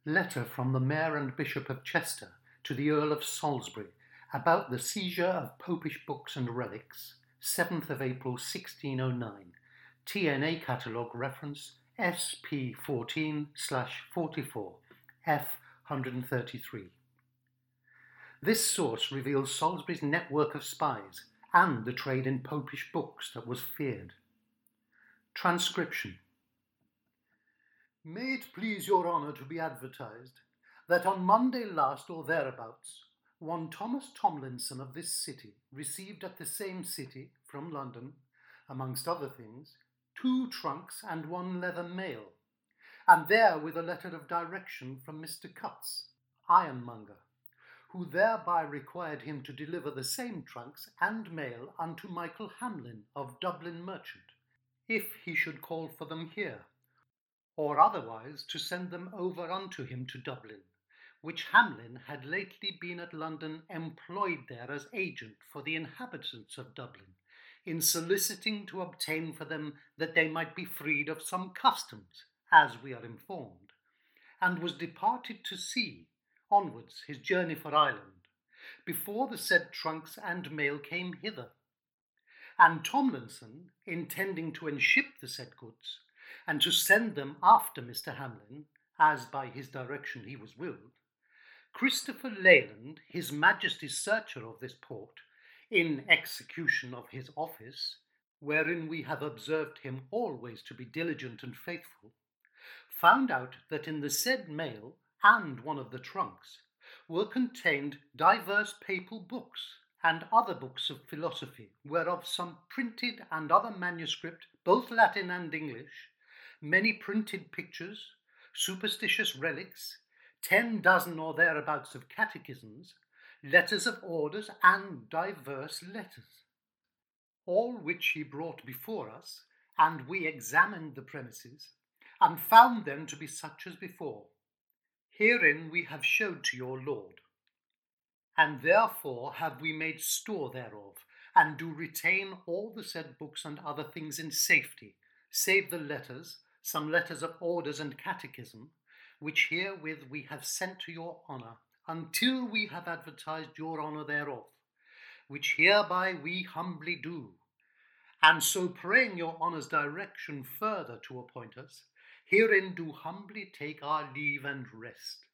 Letter from the Mayor and Bishop of Chester to the Earl of Salisbury about the seizure of Popish books and relics, 7th of April 1609, TNA Catalogue reference SP14/44, F133. This source reveals Salisbury's network of spies and the trade in Popish books that was feared. Transcription. May it please your honour to be advertised that on Monday last or thereabouts, one Thomas Tomlinson of this city received at the same city from London, amongst other things, 2 trunks and 1 leather mail, and there with a letter of direction from Mr. Cutts, ironmonger, who thereby required him to deliver the same trunks and mail unto Michael Hamlin of Dublin Merchant, if he should call for them here, or otherwise to send them over unto him to Dublin, which Hamlin had lately been at London employed there as agent for the inhabitants of Dublin, in soliciting to obtain for them that they might be freed of some customs, as we are informed, and was departed to sea, onwards his journey for Ireland, before the said trunks and mail came hither. And Tomlinson, intending to enship the said goods, and to send them after Mr. Hamlin, as by his direction he was willed, Christopher Leyland, his Majesty's searcher of this port, in execution of his office, wherein we have observed him always to be diligent and faithful, found out that in the said mail and one of the trunks were contained divers papal books and other books of philosophy, whereof some printed and other manuscript, both Latin and English, many printed pictures, superstitious relics, 10 dozen or thereabouts of catechisms, letters of orders, and divers letters. All which he brought before us, and we examined the premises, and found them to be such as before. Herein we have showed to your lord. And therefore have we made store thereof, and do retain all the said books and other things in safety, save the letters, some letters of orders and catechism, which herewith we have sent to your honour, until we have advertised your honour thereof, which hereby we humbly do. And so praying your honour's direction further to appoint us, herein do humbly take our leave and rest.